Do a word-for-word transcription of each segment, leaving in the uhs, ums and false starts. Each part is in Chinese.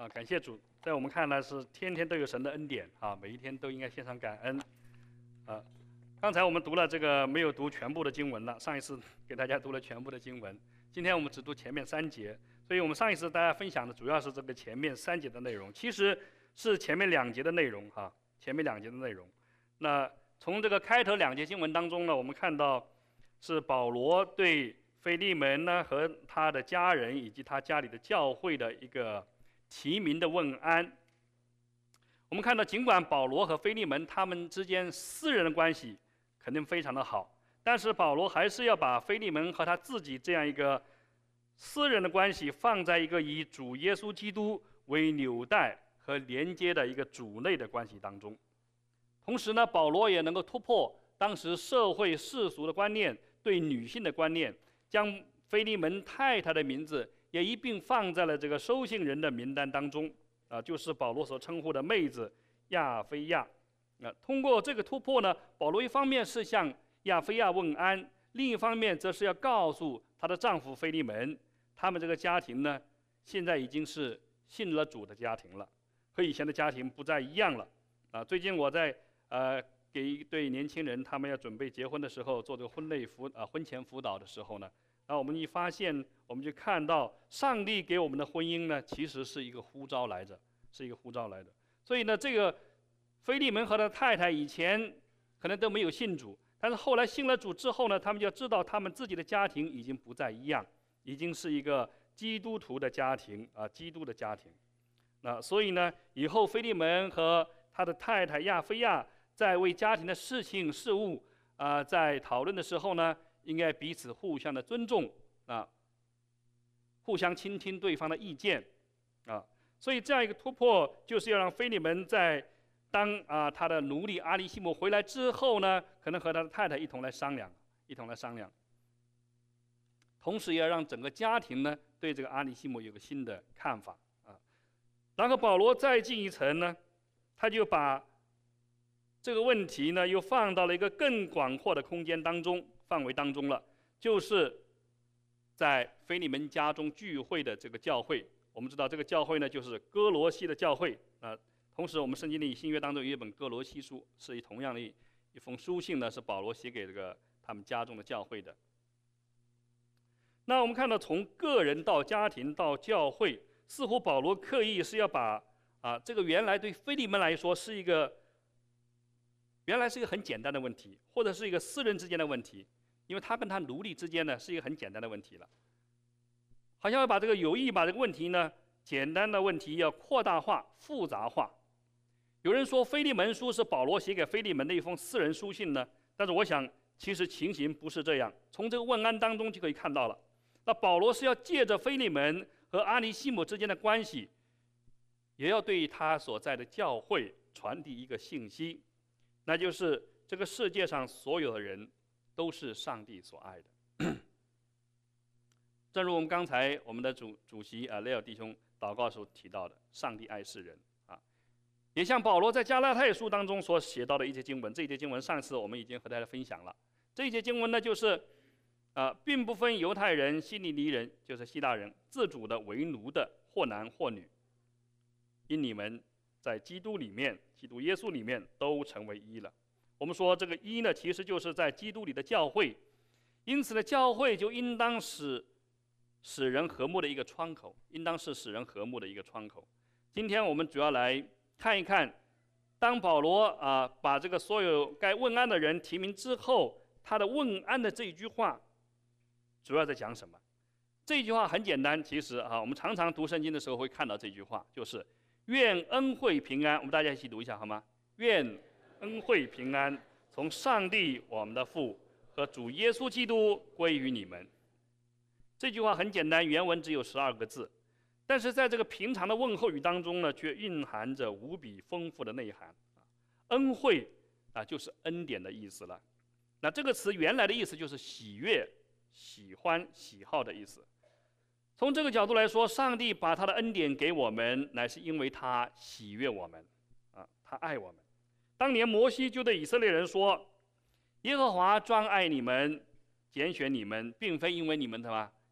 啊，感谢主，在我们看来是天天都有神的恩典啊，每一天都应该献上感恩。啊，刚才我们读了这个没有读全部的经文了，上一次给大家读了全部的经文，今天我们只读前面三节，所以我们上一次大家分享的主要是这个前面三节的内容，其实是前面两节的内容哈、啊，前面两节的内容。那从这个开头两节经文当中呢，我们看到是保罗对腓利门呢和他的家人以及他家里的教会的一个提名的问安。我们看到，尽管保罗和腓利门他们之间私人的关系肯定非常的好，但是保罗还是要把腓利门和他自己这样一个私人的关系放在一个以主耶稣基督为纽带和连接的一个主内的关系当中。同时呢，保罗也能够突破当时社会世俗的观念，对女性的观念，将腓利门太太的名字也一并放在了这个收信人的名单当中，啊，就是保罗所称呼的妹子亚非亚。啊，通过这个突破呢，保罗一方面是向亚非亚问安，另一方面则是要告诉她的丈夫腓利门，他们这个家庭呢，现在已经是信了主的家庭了，和以前的家庭不再一样了。啊，最近我在呃给一对年轻人，他们要准备结婚的时候，做这个婚内辅啊婚前辅导的时候呢。然后我们一发现，我们就看到上帝给我们的婚姻呢，其实是一个呼召来着，是一个呼召来的。所以呢，这个腓利门和他太太以前可能都没有信主，但是后来信了主之后呢，他们就知道他们自己的家庭已经不再一样，已经是一个基督徒的家庭啊，基督的家庭。那所以呢，以后腓利门和他的太太亚非亚在为家庭的事情事务啊，在讨论的时候呢，应该彼此互相的尊重啊，互相倾听对方的意见啊，所以这样一个突破，就是要让腓利门在当啊他的奴隶阿里西姆回来之后呢，可能和他的太太一同来商量，一同来商量，同时也要让整个家庭呢对这个阿里西姆有个新的看法啊。然后保罗再进一层呢，他就把这个问题呢又放到了一个更广阔的空间当中。范围当中了，就是在腓利门家中聚会的这个教会。我们知道这个教会呢，就是哥罗西的教会啊、呃。同时，我们圣经里新约当中有一本哥罗西书，是同样的一一封书信呢，是保罗写给这个他们家中的教会的。那我们看到，从个人到家庭到教会，似乎保罗刻意是要把啊这个原来对腓利门来说是一个原来是一个很简单的问题，或者是一个私人之间的问题。因为他跟他奴隶之间呢是一个很简单的问题了，好像要把这个有意把这个问题呢简单的问题要扩大化、复杂化。有人说腓利门书是保罗写给腓利门的一封私人书信呢，但是我想其实情形不是这样。从这个问安当中就可以看到了，那保罗是要借着腓利门和阿里西姆之间的关系，也要对他所在的教会传递一个信息，那就是这个世界上所有的人都是上帝所爱的。正如我们刚才我们的主主席啊雷尔弟兄祷告时候提到的，上帝爱世人啊，也像保罗在加拉太书当中所写到的一节经文。这一节经文上次我们已经和大家分享了。这一节经文呢，就是啊，并不分犹太人、希利尼人，就是希腊人，自主的为奴的，或男或女，因你们在基督里面，基督耶稣里面都成为一了。我们说这个一呢，其实就是在基督里的教会，因此呢，教会就应当使使人和睦的一个窗口，应当是使人和睦的一个窗口。今天我们主要来看一看，当保罗啊把这个所有该问安的人提名之后，他的问安的这一句话主要在讲什么？这句话很简单，其实啊，我们常常读圣经的时候会看到这句话，就是愿恩惠平安。我们大家一起读一下好吗？愿恩惠平安从上帝我们的父和主耶稣基督归于你们。这句话很简单，原文只有十二个字，但是在这个平常的问候语当中呢，却蕴含着无比丰富的内涵。恩惠啊，就是恩典的意思了。那这个词原来的意思就是喜悦、喜欢、喜好的意思。从这个角度来说，上帝把他的恩典给我们，乃是因为他喜悦我们啊，他爱我们。当年摩西就对以色列人说：“耶和华专爱你们，拣选你们，并非因为你们什么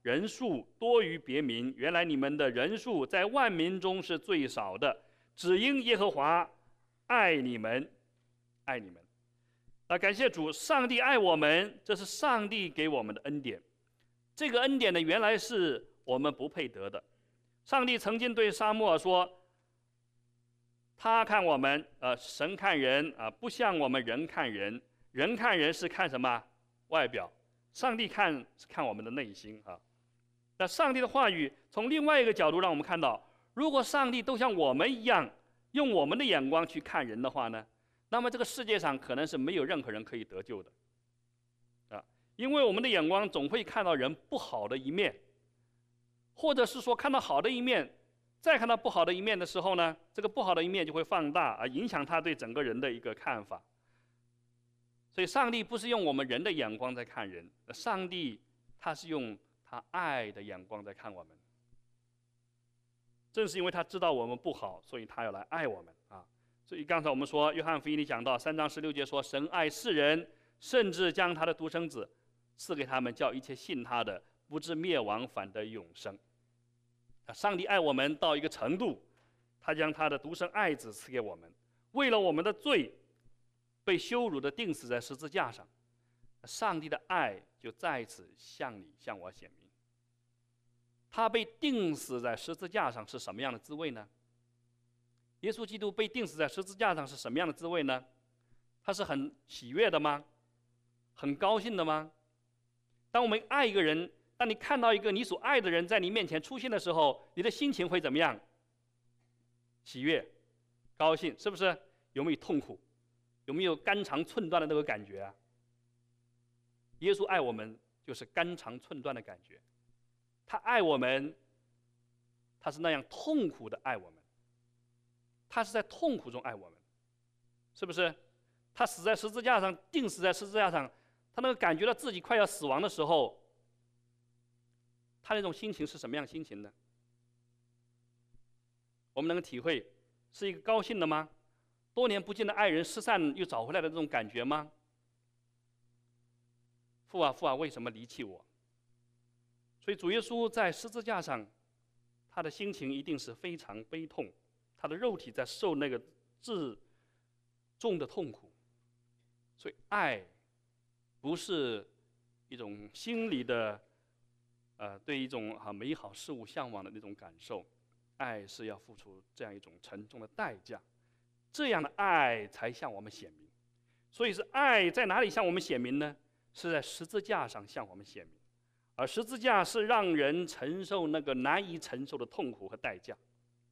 人数多于别民，原来你们的人数在万民中是最少的，只因耶和华爱你们，爱你们。啊，感谢主，上帝爱我们，这是上帝给我们的恩典。这个恩典呢，原来是我们不配得的。上帝曾经对撒母耳说，他看我们，呃，神看人啊、呃，不像我们人看人，人看人是看什么？外表。上帝看是看我们的内心啊。那上帝的话语从另外一个角度让我们看到，如果上帝都像我们一样用我们的眼光去看人的话呢，那么这个世界上可能是没有任何人可以得救的啊，因为我们的眼光总会看到人不好的一面，或者是说看到好的一面，再看到不好的一面的时候呢，这个不好的一面就会放大啊，影响他对整个人的一个看法。所以上帝不是用我们人的眼光在看人，上帝他是用他爱的眼光在看我们。正是因为他知道我们不好，所以他要来爱我们啊。所以刚才我们说约翰福音里讲到三章十六节说，神爱世人，甚至将他的独生子赐给他们，叫一切信他的不至灭亡，反得永生。上帝爱我们到一个程度，他将他的独生爱子赐给我们，为了我们的罪被羞辱的钉死在十字架上，上帝的爱就在此向你向我显明。他被钉死在十字架上是什么样的滋味呢？耶稣基督被钉死在十字架上是什么样的滋味呢？他是很喜悦的吗？很高兴的吗？当我们爱一个人，当你看到一个你所爱的人在你面前出现的时候，你的心情会怎么样？喜悦、高兴，是不是？有没有痛苦？有没有肝肠寸断的那个感觉啊？耶稣爱我们就是肝肠寸断的感觉，他爱我们，他是那样痛苦的爱我们，他是在痛苦中爱我们，是不是？他死在十字架上，钉死在十字架上，他那个感觉到自己快要死亡的时候，他那种心情是什么样的心情呢？我们能够体会，是一个高兴的吗？多年不见的爱人失散又找回来的这种感觉吗？父啊父啊，为什么离弃我？所以主耶稣在十字架上，他的心情一定是非常悲痛，他的肉体在受那个至重的痛苦。所以爱不是一种心理的呃对一种啊美好事物向往的那种感受，爱是要付出这样一种沉重的代价，这样的爱才向我们显明。所以是爱在哪里向我们显明呢？是在十字架上向我们显明，而十字架是让人承受那个难以承受的痛苦和代价。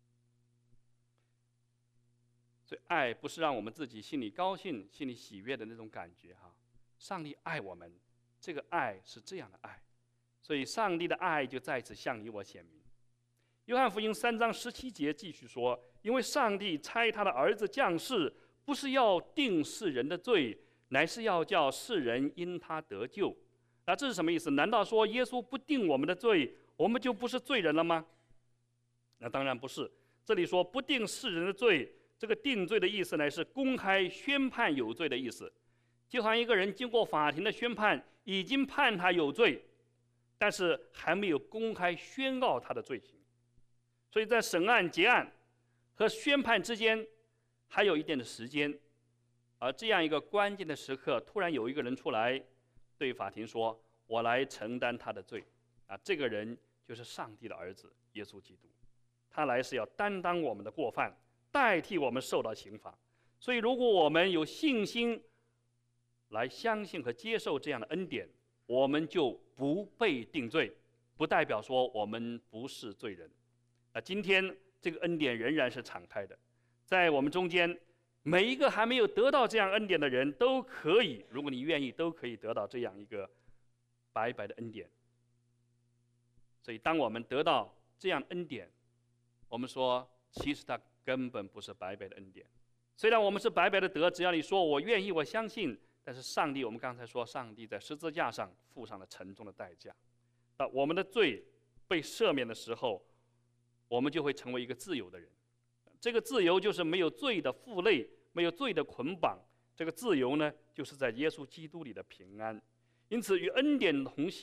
所以爱不是让我们自己心里高兴、心里喜悦的那种感觉哈。上帝爱我们，这个爱是这样的爱，所以上帝的爱就在此向你我显明。约翰福音三章十七节继续说，因为上帝差他的儿子降世，不是要定世人的罪，乃是要叫世人因他得救。那这是什么意思？难道说耶稣不定我们的罪，我们就不是罪人了吗？那当然不是。这里说不定世人的罪，这个定罪的意思呢，是公开宣判有罪的意思。就好像一个人经过法庭的宣判，已经判他有罪，但是还没有公开宣告他的罪行。所以在审案结案和宣判之间还有一定的时间，而这样一个关键的时刻，突然有一个人出来对法庭说，我来承担他的罪啊，这个人就是上帝的儿子耶稣基督，他来是要担当我们的过犯，代替我们受到刑罚。所以如果我们有信心来相信和接受这样的恩典，我们就不被定罪，不代表说我们不是罪人。那今天这个恩典仍然是敞开的，在我们中间每一个还没有得到这样恩典的人都可以，如果你愿意，都可以得到这样一个白白的恩典。所以当我们得到这样恩典，我们说其实它根本不是白白的恩典。虽然我们是白白的得，只要你说我愿意，我相信，但是上帝，我们刚才说上帝在十字架上付上了沉重的代价，啊，我们的罪被赦免的时候，我们就会成为一个自由的人。这个自由就是没有罪的负累，没有罪的捆绑。这个自由呢，就是在耶稣基督里的平安。因此与恩典同行呢，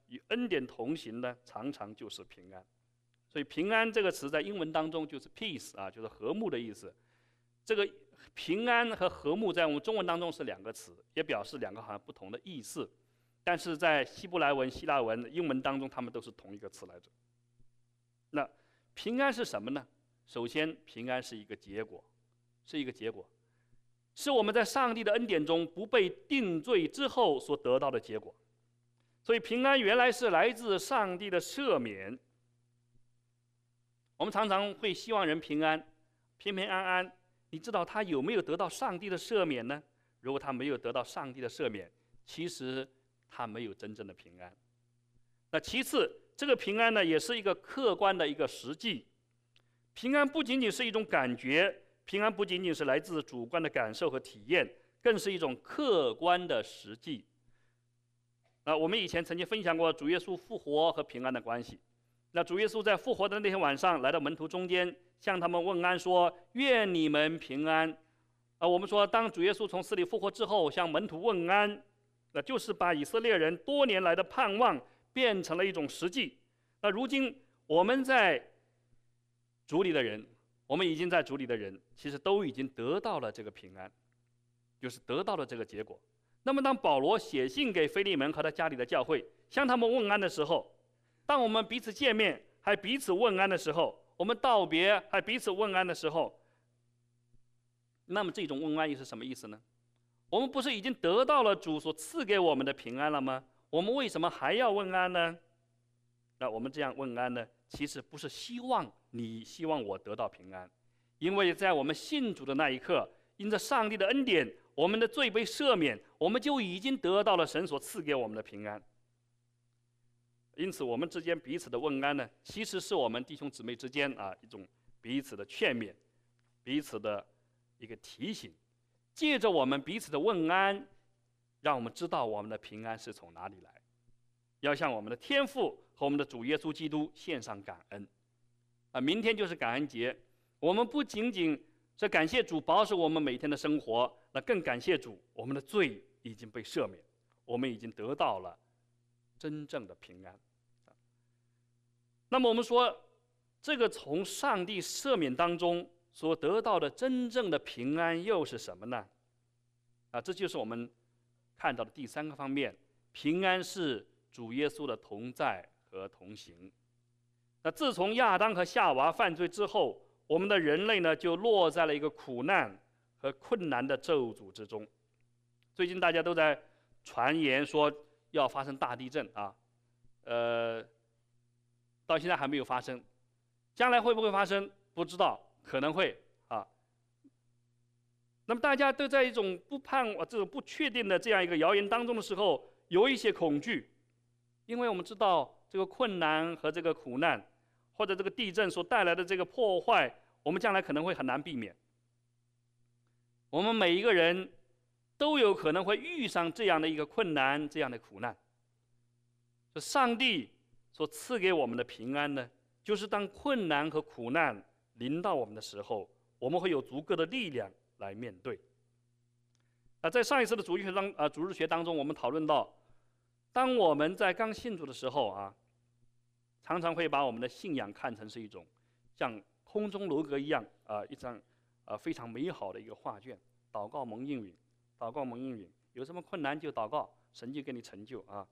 与恩典同行呢，常常就是平安。所以平安这个词在英文当中就是 peace 啊，就是和睦的意思。这个平安和和睦在我们中文当中是两个词，也表示两个好像不同的意思，但是在希伯来文、希腊文、英文当中，它们都是同一个词来着。那平安是什么呢？首先，平安是一个结果，是一个结果，是我们在上帝的恩典中不被定罪之后所得到的结果。所以平安原来是来自上帝的赦免。我们常常会希望人平安，平平安安。你知道他有没有得到上帝的赦免呢？如果他没有得到上帝的赦免，其实他没有真正的平安。那其次，这个平安呢，也是一个客观的一个实际。平安不仅仅是一种感觉，平安不仅仅是来自主观的感受和体验，更是一种客观的实际。那我们以前曾经分享过主耶稣复活和平安的关系。那主耶稣在复活的那天晚上，来到门徒中间，向他们问安说：“愿你们平安。”啊，我们说，当主耶稣从死里复活之后，向门徒问安，那就是把以色列人多年来的盼望变成了一种实际。那如今我们在主里的人，我们已经在主里的人，其实都已经得到了这个平安，就是得到了这个结果。那么，当保罗写信给腓利门和他家里的教会，向他们问安的时候，当我们彼此见面还彼此问安的时候，我们道别还彼此问安的时候，那么这种问安又是什么意思呢？我们不是已经得到了主所赐给我们的平安了吗？我们为什么还要问安呢？那我们这样问安呢，其实不是希望你希望我得到平安，因为在我们信主的那一刻，因着上帝的恩典，我们的罪被赦免，我们就已经得到了神所赐给我们的平安。因此，我们之间彼此的问安呢，其实是我们弟兄姊妹之间啊一种彼此的劝勉，彼此的一个提醒。借着我们彼此的问安，让我们知道我们的平安是从哪里来，要向我们的天父和我们的主耶稣基督献上感恩。啊，明天就是感恩节，我们不仅仅是感谢主保守我们每天的生活，那更感谢主，我们的罪已经被赦免，我们已经得到了真正的平安。那么我们说，这个从上帝赦免当中所得到的真正的平安又是什么呢？啊，这就是我们看到的第三个方面，平安是主耶稣的同在和同行。那自从亚当和夏娃犯罪之后，我们的人类呢就落在了一个苦难和困难的咒诅之中。最近大家都在传言说要发生大地震啊，呃。到现在还没有发生，将来会不会发生不知道，可能会啊。那么大家都在一种不盼望、这种不确定的这样一个谣言当中的时候，有一些恐惧，因为我们知道这个困难和这个苦难，或者这个地震所带来的这个破坏，我们将来可能会很难避免。我们每一个人都有可能会遇上这样的一个困难、这样的苦难。上帝所赐给我们的平安呢，就是当困难和苦难临到我们的时候，我们会有足够的力量来面对。啊，在上一次的主日学当啊主日学当中，我们讨论到，当我们在刚信主的时候啊，常常会把我们的信仰看成是一种像空中楼阁一样啊，一张啊非常美好的一个画卷，祷告蒙应允，祷告蒙应允，有什么困难就祷告，神就给你成就啊。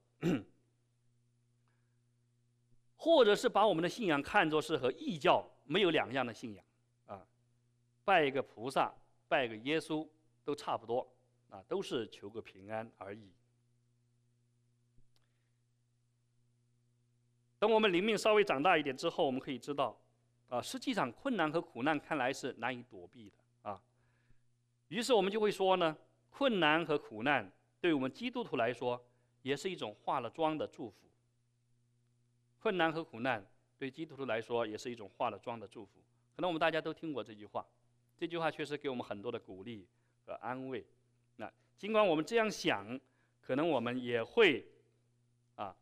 或者是把我们的信仰看作是和异教没有两样的信仰，啊，拜一个菩萨，拜一个耶稣都差不多，啊，都是求个平安而已。等我们灵命稍微长大一点之后，我们可以知道，啊，实际上困难和苦难看来是难以躲避的，啊，于是我们就会说呢，困难和苦难对我们基督徒来说，也是一种化了妆的祝福。困难和苦难对基督徒来说也是一种化了妆的祝福。可能我们大家都听过这句话，这句话确实给我们很多的鼓励和安慰。那尽管我们这样想，可能我们也会啊，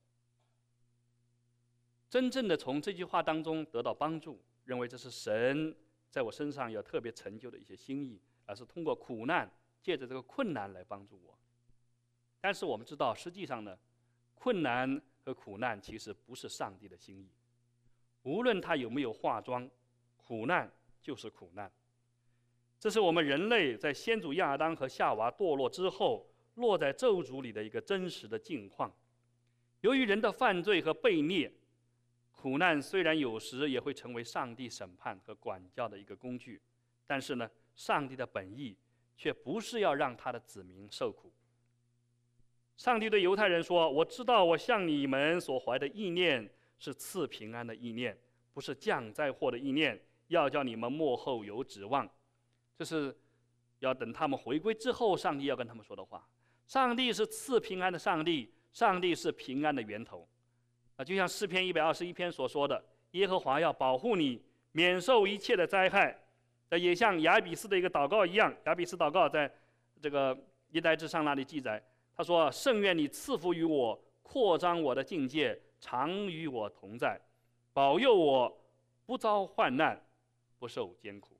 真正的从这句话当中得到帮助，认为这是神在我身上有特别成就的一些心意，而是通过苦难，借着这个困难来帮助我。但是我们知道，实际上呢，困难和苦难其实不是上帝的心意。无论他有没有化妆，苦难就是苦难。这是我们人类在先祖亚当和夏娃堕落之后，落在咒诅里的一个真实的境况。由于人的犯罪和悖逆，苦难虽然有时也会成为上帝审判和管教的一个工具，但是呢，上帝的本意却不是要让他的子民受苦。上帝对犹太人说：“我知道我向你们所怀的意念是赐平安的意念，不是降灾祸的意念，要叫你们末后有指望。”这是要等他们回归之后，上帝要跟他们说的话。上帝是赐平安的上帝，上帝是平安的源头。啊，就像诗篇一百二十一篇所说的：“耶和华要保护你，免受一切的灾害。”这也像雅比斯的一个祷告一样，雅比斯祷告在这个一代志上那里记载，他说：“圣愿你赐福于我，扩张我的境界，常与我同在，保佑我不遭患难，不受艰苦。”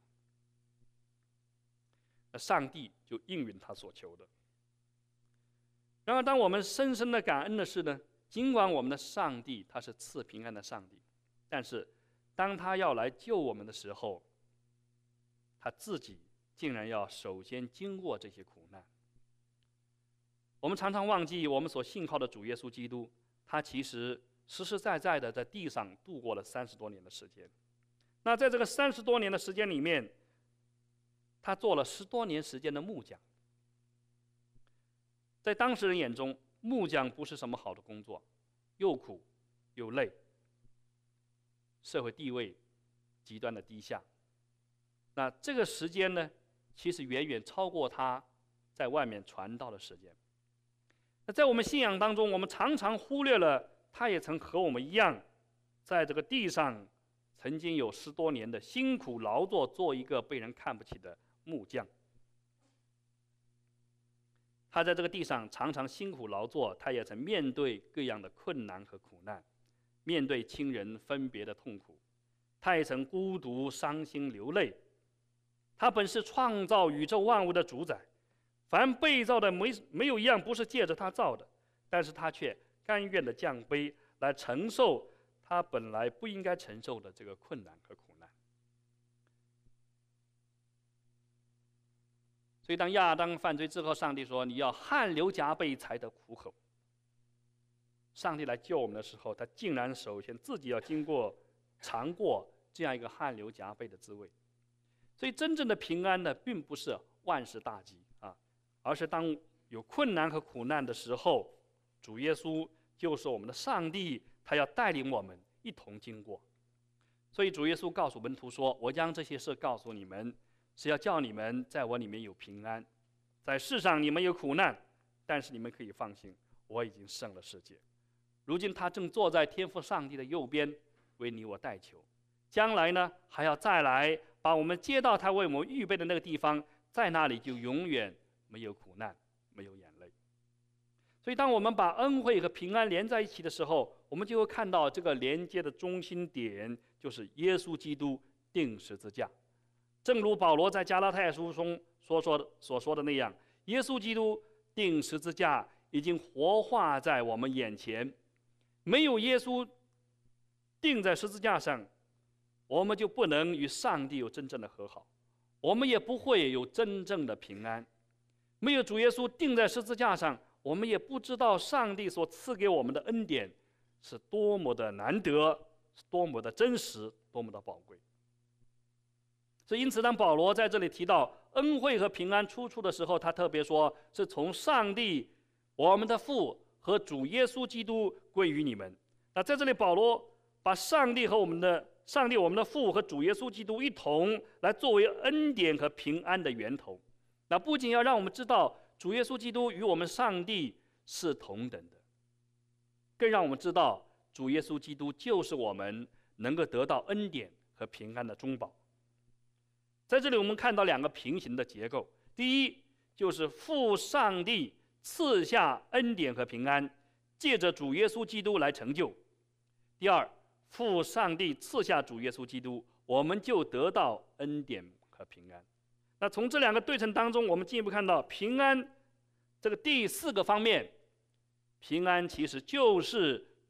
那上帝就应允他所求的。然而，当我们深深的感恩的是呢，尽管我们的上帝他是赐平安的上帝，但是当他要来救我们的时候，他自己竟然要首先经过这些苦难。我们常常忘记，我们所信靠的主耶稣基督，他其实实实在在的在地上度过了三十多年的时间。那在这个三十多年的时间里面，他做了十多年时间的木匠。在当时人眼中，木匠不是什么好的工作，又苦又累，社会地位极端的低下。那这个时间呢，其实远远超过他在外面传道的时间。那在我们信仰当中，我们常常忽略了他也曾和我们一样，在这个地上曾经有十多年的辛苦劳作，做一个被人看不起的木匠。他在这个地上常常辛苦劳作，他也曾面对各样的困难和苦难，面对亲人分别的痛苦，他也曾孤独、伤心、流泪。他本是创造宇宙万物的主宰，凡被造的没没有一样不是借着他造的，但是他却甘愿的降卑来承受他本来不应该承受的这个困难和苦难。所以当亚当犯罪之后，上帝说：“你要汗流浃背才得糊口。”上帝来救我们的时候，他竟然首先自己要经过尝过这样一个汗流浃背的滋味。所以真正的平安呢，并不是万事大吉啊，而是当有困难和苦难的时候，主耶稣就是我们的上帝，他要带领我们一同经过。所以主耶稣告诉门徒说：“我将这些事告诉你们，是要叫你们在我里面有平安。在世上你们有苦难，但是你们可以放心，我已经胜了世界。如今他正坐在天父上帝的右边，为你我代求。将来呢，还要再来把我们接到他为我们预备的那个地方，在那里就永远没有苦难，没有眼泪。”所以当我们把恩惠和平安连在一起的时候，我们就会看到这个连接的中心点就是耶稣基督钉十字架。正如保罗在加拉太书中所说的所说的那样，耶稣基督钉十字架已经活化在我们眼前。没有耶稣钉在十字架上，我们就不能与上帝有真正的和好，我们也不会有真正的平安。没有主耶稣钉在十字架上，我们也不知道上帝所赐给我们的恩典是多么的难得，是多么的真实，多么的宝贵。所以因此当保罗在这里提到恩惠和平安出处的时候，他特别说是从上帝我们的父和主耶稣基督归于你们。那在这里保罗把上帝和我们的上帝我们的父和主耶稣基督一同来作为恩典和平安的源头。那不仅要让我们知道主耶稣基督与我们上帝是同等的，更让我们知道主耶稣基督就是我们能够得到恩典和平安的中保。在这里我们看到两个平行的结构，第一就是父上帝赐下恩典和平安，借着主耶稣基督来成就；第二，父上帝赐下主耶稣基督，我们就得到恩典和平安。那从这两个对称当中，我们进一步看到平安这个第四个方面，平安其实就是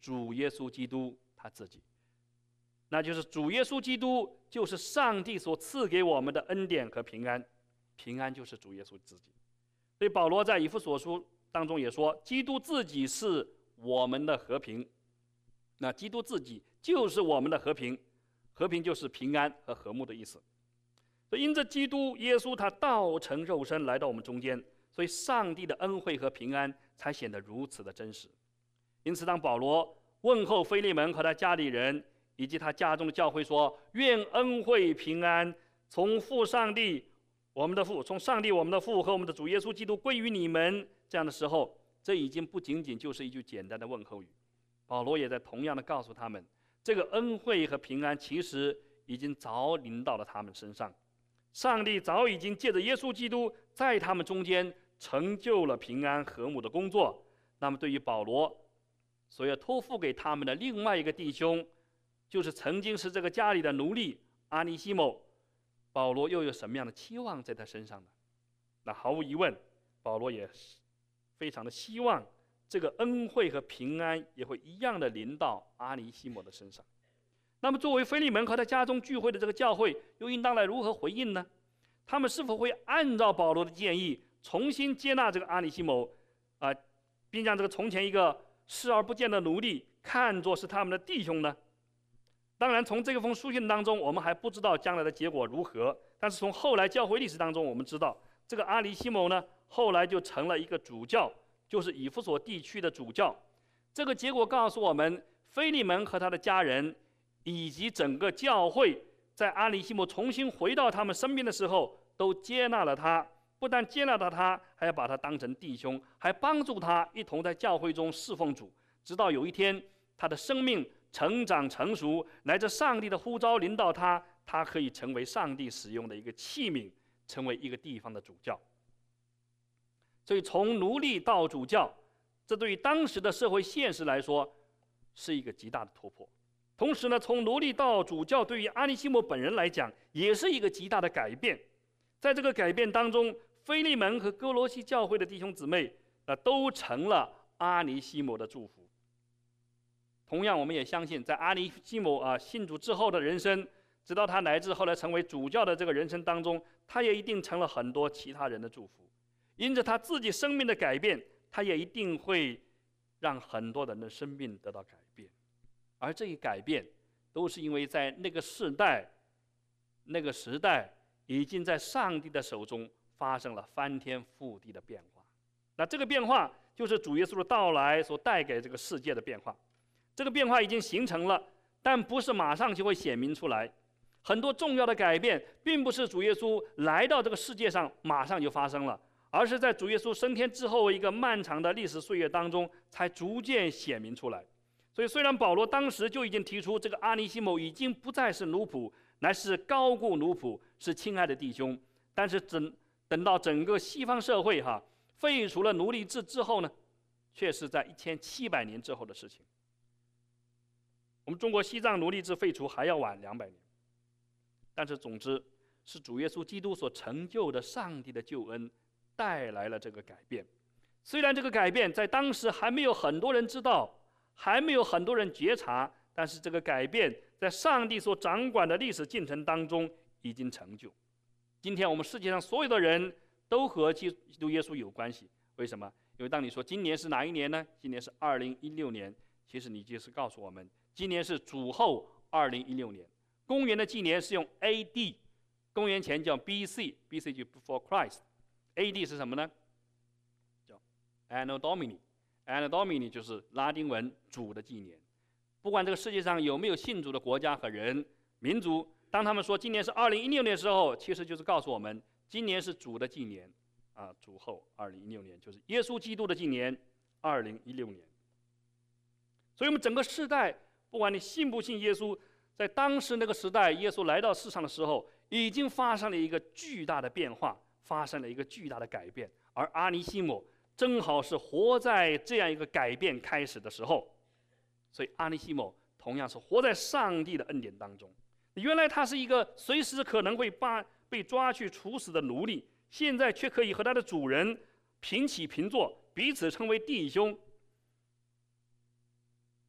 主耶稣基督他自己。那就是主耶稣基督就是上帝所赐给我们的恩典和平安，平安就是主耶稣自己。所以保罗在以弗所书当中也说，基督自己是我们的和平。那基督自己就是我们的和平，和平就是平安和和睦的意思。所以因着基督耶稣他道成肉身来到我们中间，所以上帝的恩惠和平安才显得如此的真实。因此当保罗问候腓利门和他家里人以及他家中的教会说，愿恩惠平安从父上帝我们的父从上帝我们的父和我们的主耶稣基督归于你们，这样的时候，这已经不仅仅就是一句简单的问候语。保罗也在同样的告诉他们，这个恩惠和平安其实已经早临到了他们身上，上帝早已经借着耶稣基督在他们中间成就了平安和睦的工作。那么对于保罗所要托付给他们的另外一个弟兄，就是曾经是这个家里的奴隶阿尼西姆，保罗又有什么样的期望在他身上呢？那毫无疑问，保罗也非常的希望这个恩惠和平安也会一样的临到阿尼西姆的身上。那么作为腓利门和他家中聚会的这个教会，又应当来如何回应呢？他们是否会按照保罗的建议，重新接纳这个阿尼西姆啊、呃，并将这个从前一个视而不见的奴隶看作是他们的弟兄呢？当然，从这封书信当中，我们还不知道将来的结果如何。但是从后来教会历史当中，我们知道这个阿尼西姆呢，后来就成了一个主教，就是以弗所地区的主教。这个结果告诉我们，腓利门和他的家人以及整个教会，在阿尼西姆重新回到他们身边的时候，都接纳了他。不但接纳了他，还要把他当成弟兄，还帮助他一同在教会中侍奉主，直到有一天他的生命成长成熟，来自上帝的呼召临到他，他可以成为上帝使用的一个器皿，成为一个地方的主教。所以从奴隶到主教，这对于当时的社会现实来说是一个极大的突破。同时呢，从奴隶到主教对于阿尼西姆本人来讲也是一个极大的改变。在这个改变当中，腓利门和哥罗西教会的弟兄姊妹那都成了阿尼西姆的祝福。同样，我们也相信，在阿尼西姆啊信主之后的人生，直到他乃至后来成为主教的这个人生当中，他也一定成了很多其他人的祝福。因着他自己生命的改变，他也一定会让很多人的生命得到改变。而这一改变，都是因为在那个世代、那个时代，已经在上帝的手中发生了翻天覆地的变化。那这个变化，就是主耶稣的到来所带给这个世界的变化。这个变化已经形成了，但不是马上就会显明出来。很多重要的改变，并不是主耶稣来到这个世界上马上就发生了，而是在主耶稣升天之后一个漫长的历史岁月当中，才逐渐显明出来。所以，虽然保罗当时就已经提出，这个阿尼西姆已经不再是奴仆，乃是高过奴仆，是亲爱的弟兄，但是等等到整个西方社会哈废除了奴隶制之后呢，却是在一千七百年之后的事情。我们中国西藏奴隶制废除还要晚两百年，但是总之是主耶稣基督所成就的上帝的救恩带来了这个改变。虽然这个改变在当时还没有很多人知道，还没有很多人觉察，但是这个改变在上帝所掌管的历史进程当中已经成就。今天我们世界上所有的人都和基督耶稣有关系，为什么？因为当你说今年是哪一年呢？今年是二零一六年，其实你就是告诉我们，今年是主后二零一六年。公元的纪年是用 A D， 公元前叫 B C，B C 就 Before Christ。A D 是什么呢？叫 Anno Domini。Anno Domini 就是拉丁文主的纪年。不管这个世界上有没有信主的国家和人、民族，当他们说今年是二零一六年的时候，其实就是告诉我们，今年是主的纪年啊，主后二零一六年就是耶稣基督的纪年，二零一六年。所以我们整个世代，不管你信不信耶稣，在当时那个时代，耶稣来到世上的时候，已经发生了一个巨大的变化，发生了一个巨大的改变。而阿尼西姆正好是活在这样一个改变开始的时候，所以阿尼西姆同样是活在上帝的恩典当中。原来他是一个随时可能会被抓去处死的奴隶，现在却可以和他的主人平起平坐，彼此成为弟兄。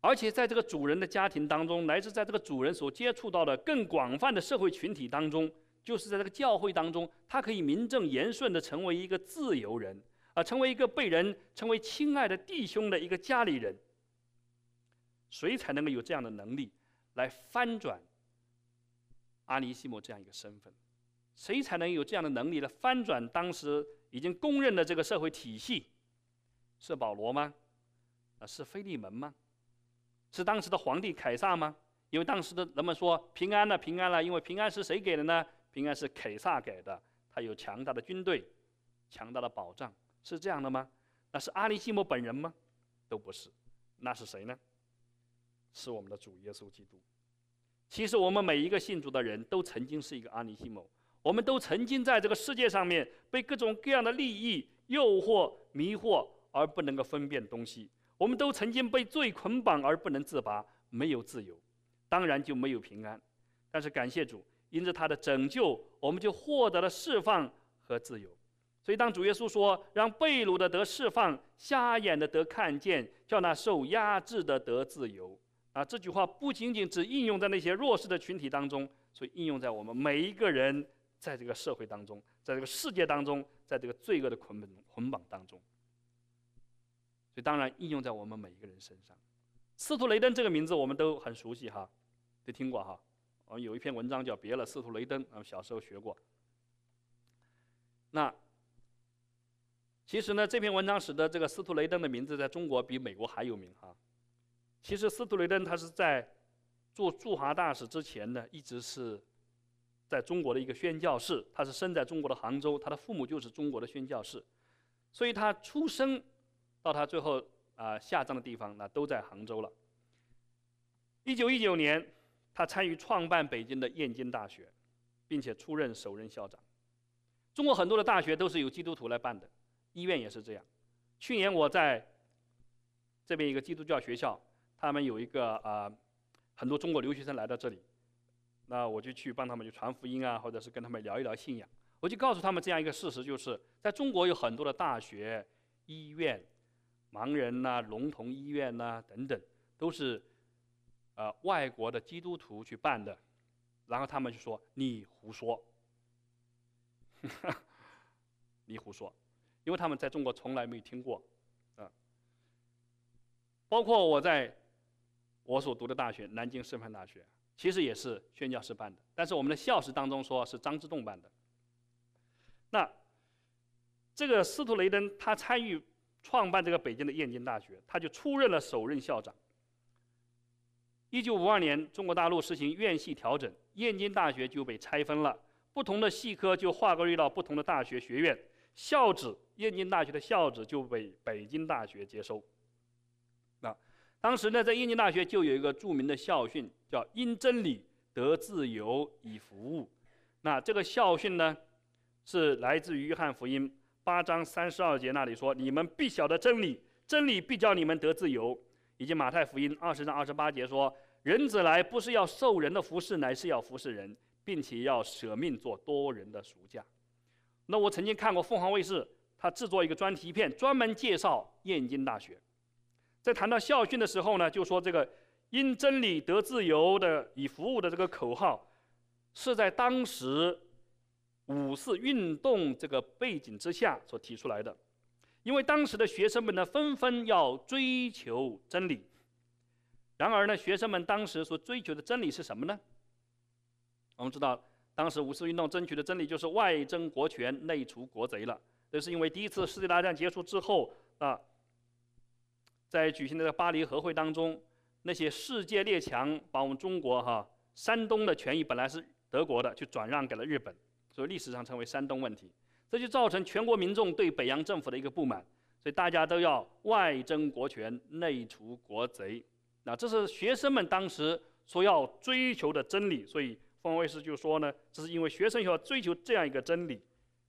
而且在这个主人的家庭当中，乃至在这个主人所接触到的更广泛的社会群体当中，就是在这个教会当中，他可以名正言顺地成为一个自由人，啊，成为一个被人成为亲爱的弟兄的一个家里人。谁才能够有这样的能力来翻转阿尼西姆这样一个身份？谁才能有这样的能力来翻转当时已经公认的这个社会体系？是保罗吗？啊，是腓利门吗？是当时的皇帝凯撒吗？因为当时的人们说平安了，平安了，因为平安是谁给的呢？平安是凯撒给的，他有强大的军队，强大的保障，是这样的吗？那是阿尼西姆本人吗？都不是，那是谁呢？是我们的主耶稣基督。其实我们每一个信主的人都曾经是一个阿尼西姆，我们都曾经在这个世界上面被各种各样的利益诱惑迷惑而不能够分辨东西，我们都曾经被罪捆绑而不能自拔，没有自由，当然就没有平安。但是感谢主，因着他的拯救，我们就获得了释放和自由。所以当主耶稣说让被掳的得释放，瞎眼的得看见，叫那受压制的得自由，啊，这句话不仅仅只应用在那些弱势的群体当中，所以应用在我们每一个人，在这个社会当中，在这个世界当中，在这个罪恶的捆绑捆绑当中。所以当然应用在我们每一个人身上。司徒雷登这个名字我们都很熟悉哈，都听过哈。我们有一篇文章叫《别了，司徒雷登》，我们小时候学过。那其实呢，这篇文章使得这个司徒雷登的名字在中国比美国还有名哈。其实司徒雷登他是在做驻华大使之前呢，一直是在中国的一个宣教士，他是生在中国的杭州，他的父母就是中国的宣教士，所以他出生到他最后啊、呃、下葬的地方，那都在杭州了。一九一九年，他参与创办北京的燕京大学，并且出任首任校长。中国很多的大学都是由基督徒来办的，医院也是这样。去年我在这边一个基督教学校，他们有一个啊、呃、很多中国留学生来到这里，那我就去帮他们去传福音啊，或者是跟他们聊一聊信仰。我就告诉他们这样一个事实，就是在中国有很多的大学、医院、盲人呐、啊、龙童医院呐、啊、等等，都是呃外国的基督徒去办的。然后他们就说你胡说，你胡说，因为他们在中国从来没有听过啊。包括我在我所读的大学南京师范大学，其实也是宣教士办的，但是我们的校史当中说是张之洞办的。那这个司徒雷登他参与创办这个北京的燕京大学，他就出任了首任校长。一九五二年，中国大陆实行院系调整，燕京大学就被拆分了，不同的系科就划归到不同的大学学院，校址燕京大学的校址就被北京大学接收。那当时呢，在燕京大学就有一个著名的校训，叫“因真理得自由以服务”。那这个校训呢，是来自于约翰福音八章三十二节那里说：“你们必晓得真理，真理必叫你们得自由。”以及马太福音二十章二十八节说：“人子来不是要受人的服侍，乃是要服侍人，并且要舍命做多人的赎价。”那我曾经看过凤凰卫视，他制作一个专题片，专门介绍燕京大学。在谈到校训的时候呢，就说这个“因真理得自由的以服务”的这个口号，是在当时五四运动这个背景之下所提出来的。因为当时的学生们呢，纷纷要追求真理。然而呢，学生们当时所追求的真理是什么呢？我们知道，当时五四运动争取的真理就是外争国权，内除国贼了。这是因为第一次世界大战结束之后啊，在举行的巴黎和会当中，那些世界列强把我们中国哈山东的权益本来是德国的，就转让给了日本，所以历史上称为山东问题。这就造成全国民众对北洋政府的一个不满，所以大家都要外争国权，内除国贼。那这是学生们当时所要追求的真理，所以凤凰卫视就说呢，这是因为学生要追求这样一个真理，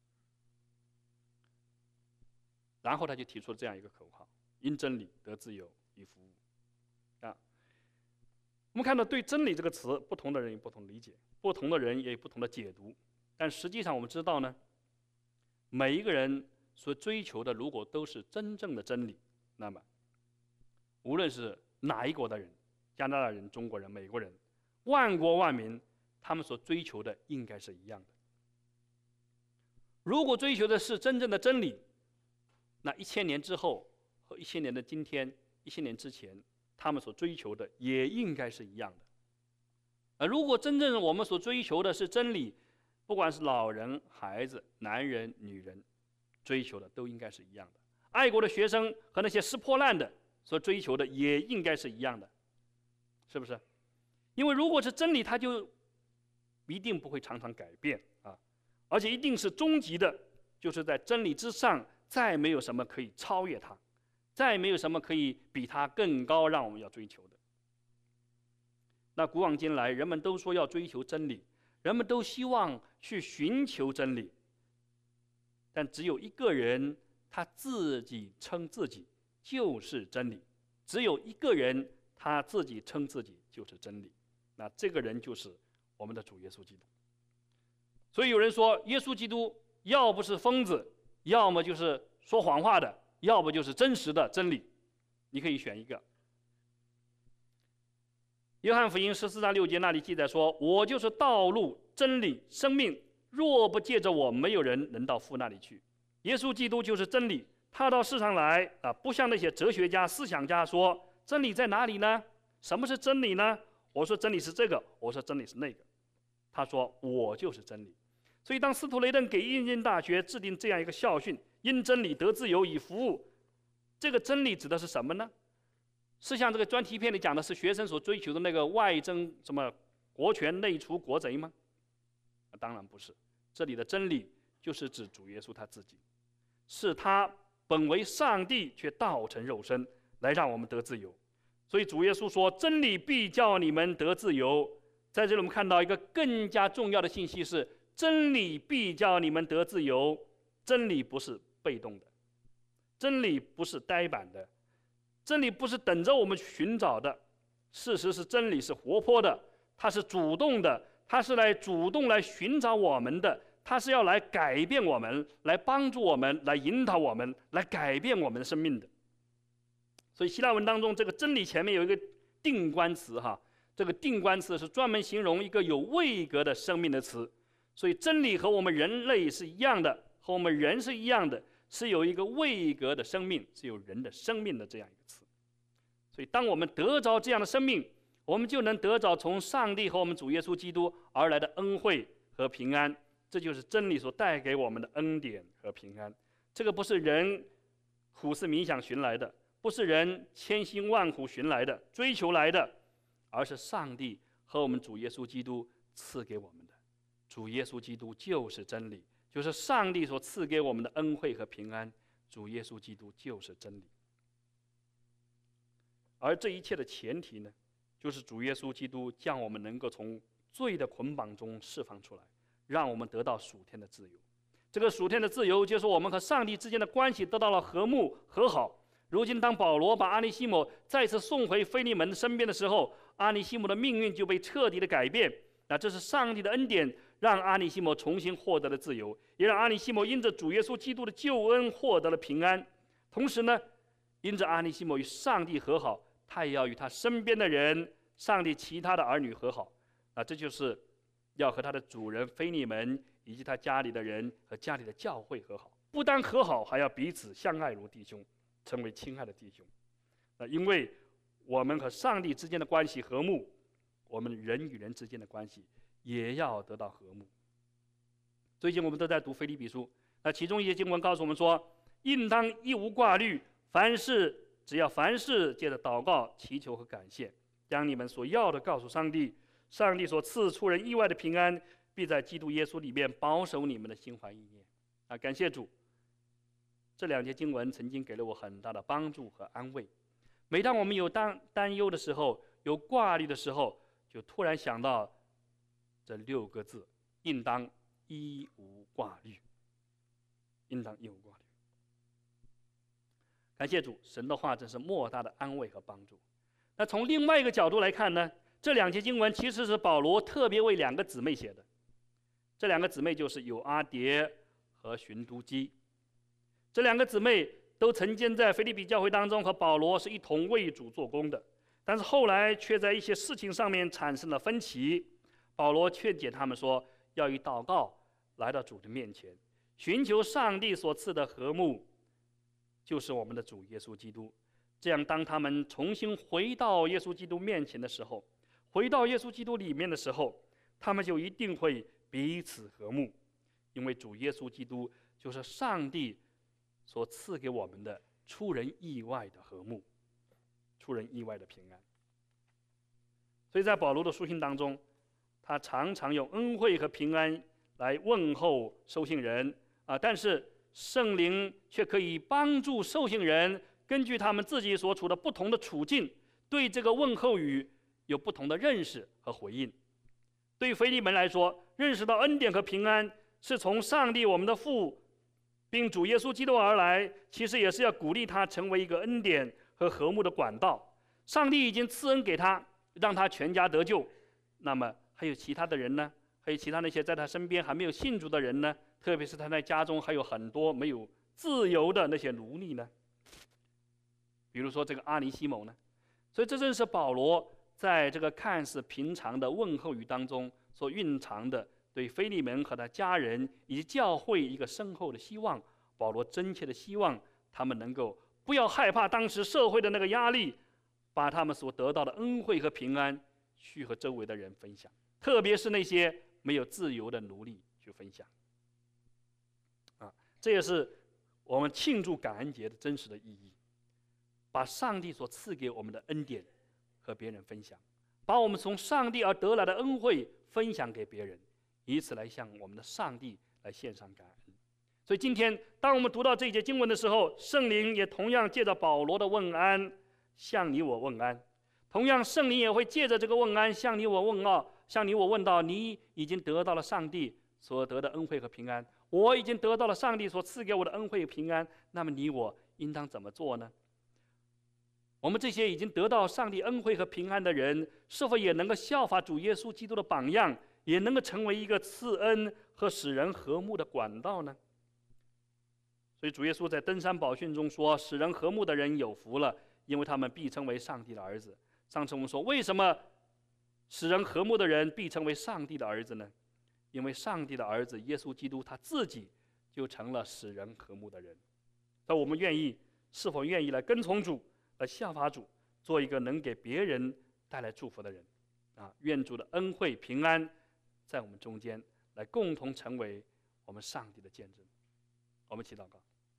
然后他就提出了这样一个口号：因真理得自由以服务。啊，我们看到对真理这个词，不同的人有不同的理解，不同的人也有不同的解读，但实际上我们知道呢，每一个人所追求的，如果都是真正的真理，那么无论是哪一国的人，加拿大人、中国人、美国人，万国万民，他们所追求的应该是一样的。如果追求的是真正的真理，那一千年之后和一千年的今天，一千年之前，他们所追求的也应该是一样的。而如果真正我们所追求的是真理，不管是老人、孩子、男人、女人，追求的都应该是一样的。爱国的学生和那些拾破烂的所追求的也应该是一样的，是不是？因为如果是真理，它就一定不会常常改变啊，而且一定是终极的，就是在真理之上，再没有什么可以超越它，再没有什么可以比它更高，让我们要追求的。那古往今来，人们都说要追求真理，人们都希望去寻求真理，但只有一个人，他自己称自己就是真理，只有一个人他自己称自己就是真理，那这个人就是我们的主耶稣基督。所以有人说，耶稣基督要不是疯子，要么就是说谎话的，要不就是真实的真理，你可以选一个。约翰福音十四章六节那里记载说：“我就是道路、真理、生命，若不借着我，没有人能到父那里去。”耶稣基督就是真理，他到世上来啊，不像那些哲学家、思想家说真理在哪里呢？什么是真理呢？我说真理是这个，我说真理是那个。他说我就是真理。所以当司徒雷登给印经大学制定这样一个校训：“因真理得自由，以服务”，这个真理指的是什么呢？是像这个专题片里讲的是学生所追求的那个外争什么国权内除国贼吗？当然不是，这里的真理就是指主耶稣他自己，是他本为上帝却道成肉身，来让我们得自由。所以主耶稣说：“真理必叫你们得自由。”在这里我们看到一个更加重要的信息是：真理必叫你们得自由。真理不是被动的，真理不是呆板的，真理不是等着我们寻找的。事实是真理是活泼的，它是主动的，它是来主动来寻找我们的，它是要来改变我们，来帮助我们，来引导我们，来改变我们的生命的。所以希腊文当中这个真理前面有一个定冠词哈，这个定冠词是专门形容一个有位格的生命的词。所以真理和我们人类是一样的，和我们人是一样的，是有一个位格的生命，是有人的生命的这样一个词。所以当我们得着这样的生命，我们就能得着从上帝和我们主耶稣基督而来的恩惠和平安。这就是真理所带给我们的恩典和平安。这个不是人苦思冥想寻来的，不是人千辛万苦寻来的、追求来的，而是上帝和我们主耶稣基督赐给我们的。主耶稣基督就是真理，就是上帝所赐给我们的恩惠和平安。主耶稣基督就是真理。而这一切的前提呢，就是主耶稣基督将我们能够从罪的捆绑中释放出来，让我们得到属天的自由。这个属天的自由就是我们和上帝之间的关系得到了和睦和好。如今当保罗把阿尼西姆再次送回腓利门身边的时候，阿尼西姆的命运就被彻底的改变。那这是上帝的恩典，让阿尼西姆重新获得了自由，也让阿尼西姆因着主耶稣基督的救恩获得了平安。同时呢，因着阿尼西姆与上帝和好，他也要与他身边的人、上帝其他的儿女和好。啊，这就是要和他的主人腓利门以及他家里的人和家里的教会和好。不单和好，还要彼此相爱如弟兄，成为亲爱的弟兄。啊，因为我们和上帝之间的关系和睦，我们人与人之间的关系也要得到和睦。最近我们都在读腓立比书，那其中一些经文告诉我们说，应当一无挂虑，凡事只要凡事借着祷告、祈求和感谢，将你们所要的告诉上帝。上帝所赐出人意外的平安，必在基督耶稣里面保守你们的心怀意念。啊，感谢主！这两节经文曾经给了我很大的帮助和安慰。每当我们有担担忧的时候，有挂虑的时候，就突然想到这六个字：应当一无挂虑。应当一无挂虑。感谢主，神的话真是莫大的安慰和帮助。那从另外一个角度来看呢，这两节经文其实是保罗特别为两个姊妹写的。这两个姊妹就是有阿迭和寻都基。这两个姊妹都曾经在腓立比教会当中和保罗是一同为主做工的。 但是后来却在一些事情上面产生了分歧。保罗劝解他们说，要以祷告来到主的面前，寻求上帝所赐的和睦，就是我们的主耶稣基督。这样，当他们重新回到耶稣基督面前的时候，回到耶稣基督里面的时候，他们就一定会彼此和睦，因为主耶稣基督就是上帝所赐给我们的出人意外的和睦，出人意外的平安。所以在保罗的书信当中，他常常用恩惠和平安来问候受信人啊，但是圣灵却可以帮助受信人根据他们自己所处的不同的处境，对这个问候语有不同的认识和回应。对于腓利门来说，认识到恩典和平安是从上帝我们的父并主耶稣基督而来，其实也是要鼓励他成为一个恩典和和睦的管道。上帝已经赐恩给他，让他全家得救，那么还有其他的人呢？还有其他那些在他身边还没有信主的人呢？特别是他在家中还有很多没有自由的那些奴隶呢？比如说这个阿尼西姆呢？所以这正是保罗在这个看似平常的问候语当中所蕴藏的对腓利门和他家人以及教会一个深厚的希望。保罗真切的希望他们能够不要害怕当时社会的那个压力，把他们所得到的恩惠和平安去和周围的人分享，特别是那些没有自由的奴隶去分享。啊，这也是我们庆祝感恩节的真实的意义，把上帝所赐给我们的恩典和别人分享，把我们从上帝而得来的恩惠分享给别人，以此来向我们的上帝来献上感恩。所以今天当我们读到这一节经文的时候，圣灵也同样借着保罗的问安向你我问安，同样圣灵也会借着这个问安向你我问道，向你我问到你已经得到了上帝所得的恩惠和平安，我已经得到了上帝所赐给我的恩惠和平安，那么你我应当怎么做呢？我们这些已经得到上帝恩惠和平安的人，是否也能够效法主耶稣基督的榜样，也能够成为一个赐恩和使人和睦的管道呢？所以主耶稣在登山宝训中说，使人和睦的人有福了，因为他们必称为上帝的儿子。上次我们说，为什么使人和睦的人必称为上帝的儿子呢？因为上帝的儿子耶稣基督他自己就成了使人和睦的人。那我们愿意是否愿意来跟从主，来效法主，做一个能给别人带来祝福的人啊？愿主的恩惠平安在我们中间，来共同成为我们上帝的见证。我们祈祷告。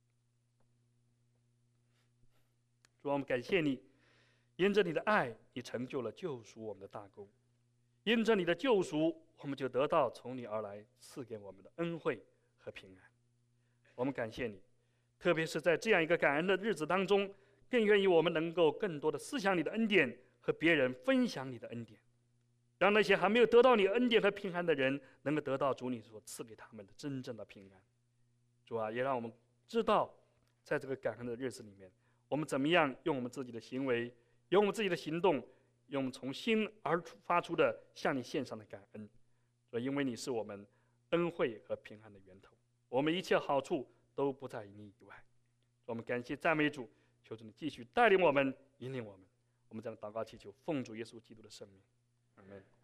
主，我们感谢你，因着你的爱，你成就了救赎我们的大功。因着你的救赎，我们就得到从你而来赐给我们的恩惠和平安。我们感谢你，特别是在这样一个感恩的日子当中，更愿意我们能够更多的思想你的恩典，和别人分享你的恩典，让那些还没有得到你恩典和平安的人，能够得到主你所赐给他们的真正的平安。主啊，也让我们知道，在这个感恩的日子里面，我们怎么样用我们自己的行为，用我们自己的行动，用我们从心而发出的向你献上的感恩。所以因为你是我们恩惠和平安的源头，我们一切好处都不在于你以外。我们感谢赞美主，求主你继续带领我们，引领我们。我们这样祷告祈求，奉主耶稣基督的圣名，阿们。